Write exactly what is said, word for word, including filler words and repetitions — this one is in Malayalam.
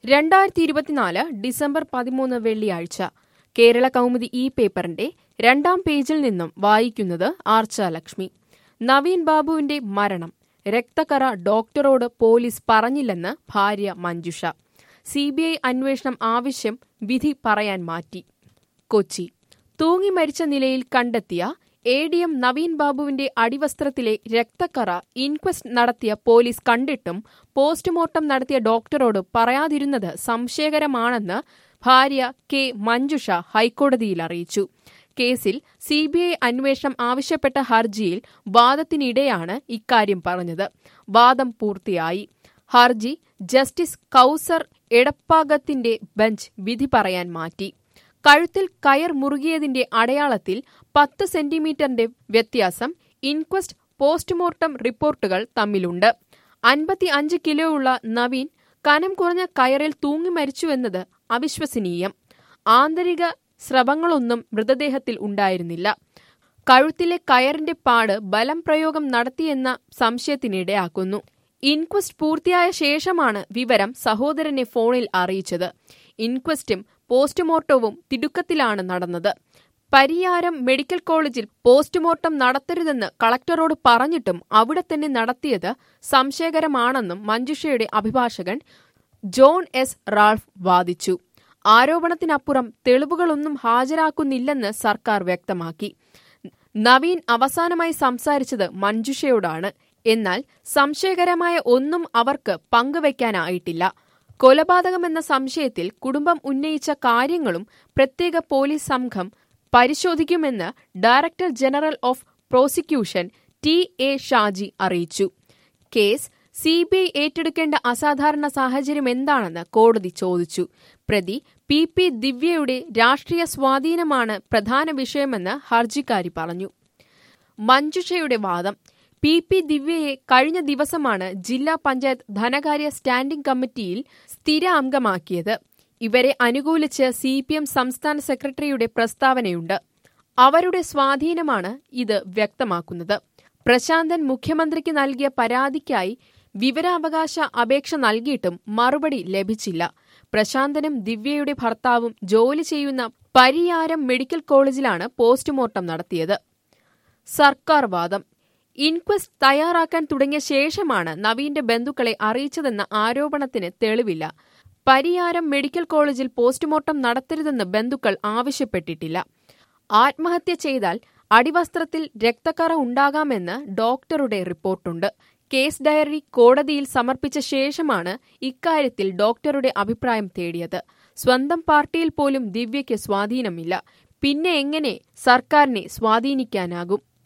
രണ്ടായിരത്തി ഇരുപത്തിനാല് ഡിസംബർ പതിമൂന്ന് വെള്ളിയാഴ്ച കേരള കൗമുദി ഈ പേപ്പറിന്റെ രണ്ടാം പേജിൽ നിന്നും വായിക്കുന്നത് ആർച്ച ലക്ഷ്മി. നവീൻ ബാബുവിന്റെ മരണം രക്തക്കറ ഡോക്ടറോട് പോലീസ് പറഞ്ഞില്ലെന്ന് ഭാര്യ മഞ്ജുഷ. സി ബി ഐ അന്വേഷണം ആവശ്യം വിധി പറയാൻ മാറ്റി. കൊച്ചി. തൂങ്ങി മരിച്ച നിലയിൽ കണ്ടെത്തിയ എ ഡി എം നവീൻ ബാബുവിന്റെ അടിവസ്ത്രത്തിലെ രക്തക്കറ ഇൻക്വസ്റ്റ് നടത്തിയ പോലീസ് കണ്ടിട്ടും പോസ്റ്റ്മോർട്ടം നടത്തിയ ഡോക്ടറോട് പറയാതിരുന്നത് സംശയകരമാണെന്ന് ഭാര്യ കെ മഞ്ജുഷ ഹൈക്കോടതിയിൽ അറിയിച്ചു. കേസിൽ സി ബി ഐ അന്വേഷണം ആവശ്യപ്പെട്ട ഹർജിയിൽ വാദത്തിനിടെയാണ് ഇക്കാര്യം പറഞ്ഞത്. വാദം പൂർത്തിയായി. ഹർജി ജസ്റ്റിസ് കൌസർ എടപ്പാകത്തിന്റെ ബെഞ്ച് വിധി പറയാൻ മാറ്റി. കഴുത്തിൽ കയർ മുറുകിയതിന്റെ അടയാളത്തിൽ പത്ത് സെന്റിമീറ്ററിന്റെ വ്യത്യാസം ഇൻക്വസ്റ്റ് പോസ്റ്റ്മോർട്ടം റിപ്പോർട്ടുകൾ തമ്മിലുണ്ട്. അൻപത്തി അഞ്ച് കിലോയുള്ള നവീൻ കനം കുറഞ്ഞ കയറിൽ തൂങ്ങി മരിച്ചുവെന്നത് അവിശ്വസനീയം. ആന്തരിക സ്രവങ്ങളൊന്നും മൃതദേഹത്തിൽ ഉണ്ടായിരുന്നില്ല. കഴുത്തിലെ കയറിന്റെ പാട് ബലം പ്രയോഗം നടത്തിയെന്ന സംശയത്തിനിടയാക്കുന്നു. ഇൻക്വസ്റ്റ് പൂർത്തിയായ ശേഷമാണ് വിവരം സഹോദരനെ ഫോണിൽ അറിയിച്ചത്. ഇൻക്വസ്റ്റും പോസ്റ്റ്മോർട്ടവും തിടുക്കത്തിലാണ് നടന്നത്. പരിയാരം മെഡിക്കൽ കോളേജിൽ പോസ്റ്റ്മോർട്ടം നടത്തരുതെന്ന് കളക്ടറോട് പറഞ്ഞിട്ടും അവിടെ തന്നെ നടത്തിയത് സംശയകരമാണെന്നും മഞ്ജുഷയുടെ അഭിഭാഷകൻ ജോൺ എസ് റാൾഫ് വാദിച്ചു. ആരോപണത്തിനപ്പുറം തെളിവുകളൊന്നും ഹാജരാക്കുന്നില്ലെന്ന് സർക്കാർ വ്യക്തമാക്കി. നവീൻ അവസാനമായി സംസാരിച്ചത് മഞ്ജുഷയോടാണ്. എന്നാൽ സംശയകരമായ ഒന്നും അവർക്ക് പങ്കുവയ്ക്കാനായിട്ടില്ല. കൊലപാതകമെന്ന സംശയത്തിൽ കുടുംബം ഉന്നയിച്ച കാര്യങ്ങളും പ്രത്യേക പോലീസ് സംഘം പരിശോധിക്കുമെന്ന് director general of prosecution T A Shaji അറിയിച്ചു. കേസ് സി ബി ഐ ഏറ്റെടുക്കേണ്ട അസാധാരണ സാഹചര്യം എന്താണെന്ന് കോടതി ചോദിച്ചു. പ്രതി പി പി ദിവ്യയുടെ രാഷ്ട്രീയ സ്വാധീനമാണ് പ്രധാന വിഷയമെന്ന് ഹർജിക്കാരി പറഞ്ഞു. മഞ്ജുഷയുടെ വാദം. പി പി ദിവ്യയെ കഴിഞ്ഞ ദിവസമാണ് ജില്ലാ പഞ്ചായത്ത് ധനകാര്യ സ്റ്റാൻഡിംഗ് കമ്മിറ്റിയിൽ സ്ഥിര അംഗമാക്കിയത്. ഇവരെ അനുകൂലിച്ച് സി പി എം സംസ്ഥാന സെക്രട്ടറിയുടെ പ്രസ്താവനയുണ്ട്. അവരുടെ സ്വാധീനമാണ് ഇത് വ്യക്തമാക്കുന്നത്. പ്രശാന്തൻ മുഖ്യമന്ത്രിക്ക് നൽകിയ പരാതിക്കായി വിവരാവകാശ അപേക്ഷ നൽകിയിട്ടും മറുപടി ലഭിച്ചില്ല. പ്രശാന്തനും ദിവ്യയുടെ ഭർത്താവും ജോലി ചെയ്യുന്ന പരിയാരം മെഡിക്കൽ കോളേജിലാണ് പോസ്റ്റ്മോർട്ടം നടത്തിയത്. സർക്കാർ വാദം. ഇൻക്വസ്റ്റ് തയ്യാറാക്കാൻ തുടങ്ങിയ ശേഷമാണ് നവീന്റെ ബന്ധുക്കളെ അറിയിച്ചതെന്ന ആരോപണത്തിന് തെളിവില്ല. പരിയാരം മെഡിക്കൽ കോളേജിൽ പോസ്റ്റ്മോർട്ടം നടത്തരുതെന്ന് ബന്ധുക്കൾ ആവശ്യപ്പെട്ടിട്ടില്ല. ആത്മഹത്യ ചെയ്താൽ അടിവസ്ത്രത്തിൽ രക്തക്കറ ഉണ്ടാകാമെന്ന് ഡോക്ടറുടെ റിപ്പോർട്ടുണ്ട്. കേസ് ഡയറി കോടതിയിൽ സമർപ്പിച്ച ശേഷമാണ് ഇക്കാര്യത്തിൽ ഡോക്ടറുടെ അഭിപ്രായം തേടിയത്. സ്വന്തം പാർട്ടിയിൽ പോലും ദിവ്യയ്ക്ക് സ്വാധീനമില്ല. പിന്നെ എങ്ങനെ സർക്കാരിനെ സ്വാധീനിക്കാനാകും?